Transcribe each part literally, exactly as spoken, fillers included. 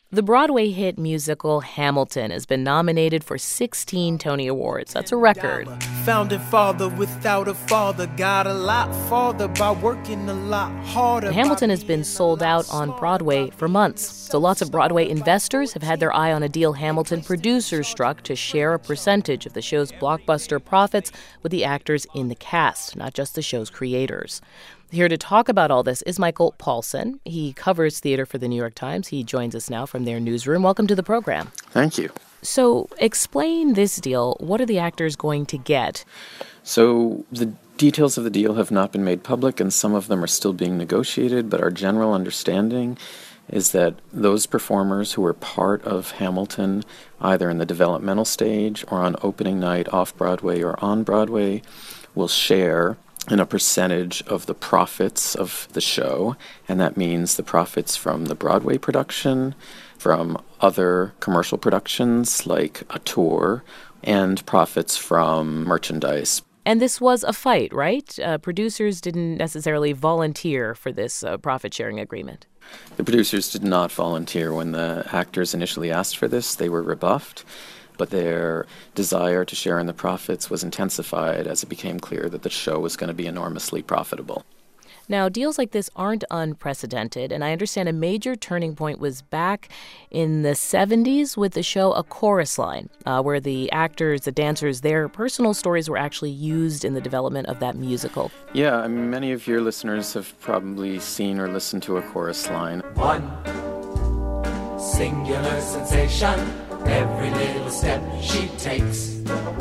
The Broadway hit musical Hamilton has been nominated for sixteen Tony Awards. That's a record. Founding father without a father got a lot farther by working a lot harder. Hamilton has been sold out on Broadway for months. So lots of Broadway investors have had their eye on a deal Hamilton producers struck to share a percentage of the show's blockbuster profits with the actors in the cast, not just the show's creators. Here to talk about all this is Michael Paulsen. He covers theater for the New York Times. He joins us now from their newsroom. Welcome to the program. Thank you. So explain this deal. What are the actors going to get? So the details of the deal have not been made public, and some of them are still being negotiated, but our general understanding is that those performers who were part of Hamilton, either in the developmental stage or on opening night off-Broadway or on Broadway, will share in a percentage of the profits of the show, and that means the profits from the Broadway production, from other commercial productions like a tour, and profits from merchandise. And this was a fight, right? Uh, producers didn't necessarily volunteer for this uh, profit-sharing agreement. The producers did not volunteer. When the actors initially asked for this, they were rebuffed. But their desire to share in the profits was intensified as it became clear that the show was going to be enormously profitable. Now, deals like this aren't unprecedented, and I understand a major turning point was back in the seventies with the show A Chorus Line, uh, where the actors, the dancers, their personal stories were actually used in the development of that musical. Yeah, I mean, many of your listeners have probably seen or listened to A Chorus Line. One singular sensation, every little step she takes.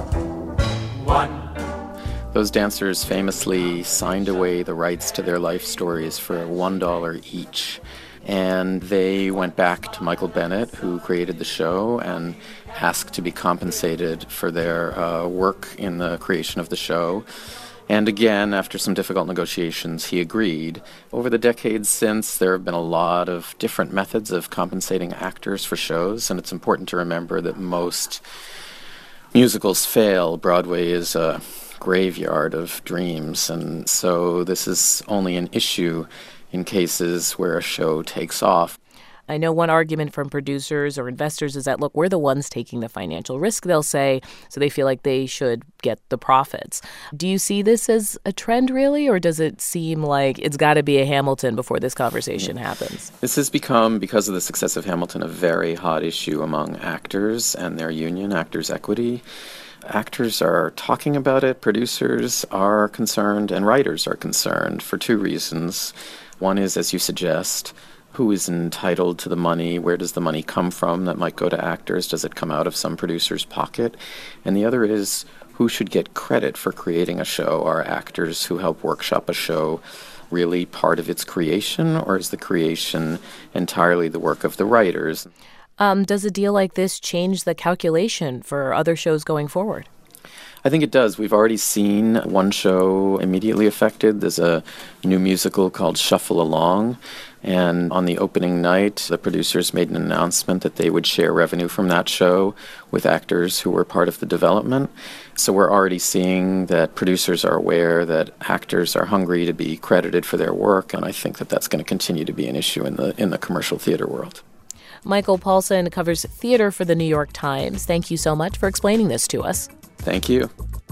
One. Those dancers famously signed away the rights to their life stories for one dollar each. And they went back to Michael Bennett, who created the show, and asked to be compensated for their uh, work in the creation of the show. And again, after some difficult negotiations, he agreed. Over the decades since, there have been a lot of different methods of compensating actors for shows, and it's important to remember that most musicals fail. Broadway is a graveyard of dreams, and so this is only an issue in cases where a show takes off. I know one argument from producers or investors is that, look, we're the ones taking the financial risk, they'll say, so they feel like they should get the profits. Do you see this as a trend, really, or does it seem like it's got to be a Hamilton before this conversation happens? This has become, because of the success of Hamilton, a very hot issue among actors and their union, Actors' Equity. Actors are talking about it, producers are concerned, and writers are concerned for two reasons. One is, as you suggest, who is entitled to the money? Where does the money come from that might go to actors? Does it come out of some producer's pocket? And the other is, who should get credit for creating a show? Are actors who help workshop a show really part of its creation, or is the creation entirely the work of the writers? Um, does a deal like this change the calculation for other shows going forward? I think it does. We've already seen one show immediately affected. There's a new musical called Shuffle Along, and on the opening night, the producers made an announcement that they would share revenue from that show with actors who were part of the development. So we're already seeing that producers are aware that actors are hungry to be credited for their work, and I think that that's going to continue to be an issue in the in the commercial theater world. Michael Paulsen covers theater for the New York Times. Thank you so much for explaining this to us. Thank you.